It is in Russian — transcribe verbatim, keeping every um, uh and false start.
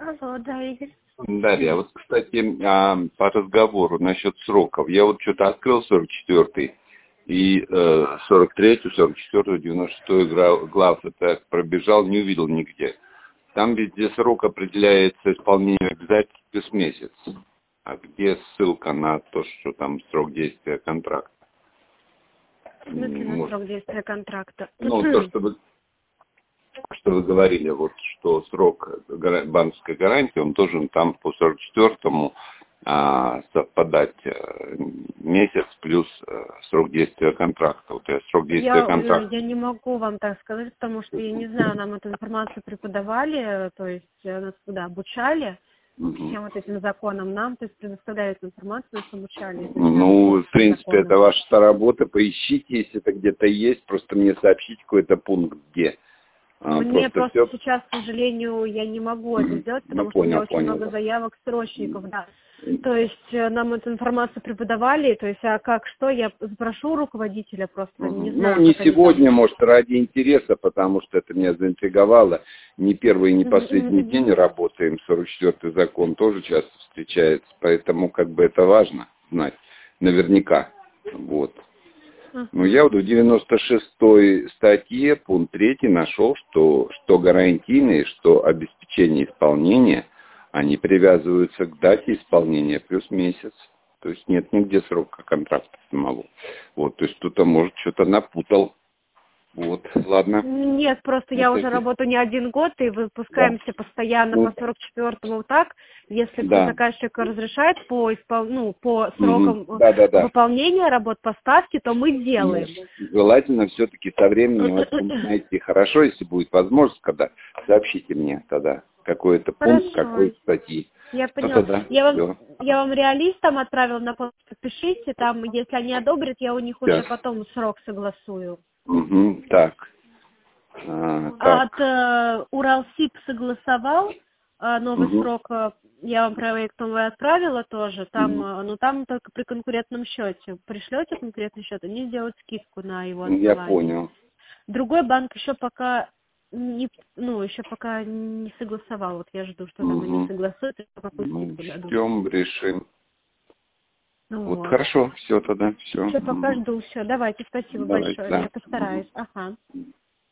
Алло, да, Игорь. Дарья, вот, кстати, а, по разговору насчет сроков. Я вот что-то открыл сорок четвёртый и э, сорок третий, сорок четвёртый, девяносто шестой глав. Это пробежал, не увидел нигде. Там везде срок определяется исполнение обязательств плюс месяц. А где ссылка на то, что там срок действия контракта? В смысле на Может, срок действия контракта? Ну, то, что вы, что вы говорили, вот, что срок банковской гарантии, он должен там по сорок четвёртому а, совпадать а, месяц плюс а, срок действия контракта. Вот я срок действия Я, контракта. я не могу вам так сказать, потому что я не знаю, нам эту информацию преподавали, то есть нас туда обучали Угу. всем вот этим законам, нам, то есть предоставляют информацию, нас обучали. Ну, в принципе, это ваша работа, поищите, если это где-то есть, просто мне сообщите какой-то пункт, где. Мне Просто, просто все... сейчас, к сожалению, я не могу это сделать, потому ну, что понял, у меня очень понял. много заявок срочников, да. То есть нам эту информацию преподавали, то есть, а как что, я спрошу руководителя, просто не знаю. Ну, не как они сегодня, там... может, ради интереса, потому что это меня заинтриговало. Не первый и не последний день работаем, сорок четвёртый закон тоже часто встречается, поэтому как бы это важно знать, наверняка. Вот. Ну, я вот в девяносто шестой статье, пункт третий, нашел, что, что гарантийные, что обеспечение исполнения, они привязываются к дате исполнения плюс месяц. То есть нет нигде срока контракта самого. Вот, то есть кто-то, может, что-то напутал. Вот, ладно. Нет, просто я это уже это... работаю не один год, и выпускаемся да. постоянно ну, по сорок четвёртому вот так. Если да. заказчик разрешает по, испол... ну, по срокам угу. да, да, да. выполнения работ, поставки, то мы делаем. Ну, желательно все-таки со временем этот пункт найти. Хорошо, если будет возможность, когда сообщите мне тогда какой-то пункт, какой статьи. Я поняла. Ну, я, вам, я вам реалистам отправила на почту, пишите, там, если они одобрят, я у них Сейчас. уже потом срок согласую. Угу, так. А, так. От э, Уралсиб согласовал э, новый угу. срок, э, я вам проект новый отправила тоже, там, угу. э, но там только при конкурентном счете. Пришлете конкурентный счет, они сделают скидку на его основание. Я понял. Другой банк еще пока не, ну, еще пока не согласовал. Вот я жду, что там угу. они согласуют, и какую скидку ну, дадут. Ждем, решим. Ну, вот, вот, хорошо, все тогда, все. Все, пока жду, все. Давайте, спасибо Давайте, большое. да. Я постараюсь. Ага.